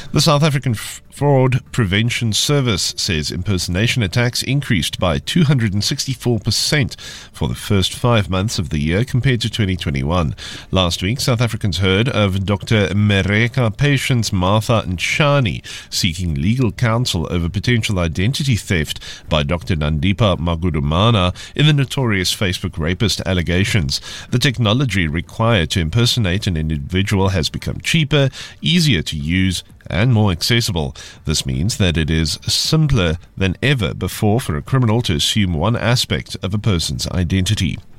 The South African Fraud Prevention Service says impersonation attacks increased by 264% for the first 5 months of the year compared to 2021. Last week, South Africans heard of Dr. Mereka patients Martha Nshani seeking legal counsel over potential identity theft by Dr. Nandipa Magudumana in the notorious Facebook rapist allegations. The technology required to impersonate an individual has become cheaper, easier to use, and more accessible. This means that it is simpler than ever before for a criminal to assume one aspect of a person's identity.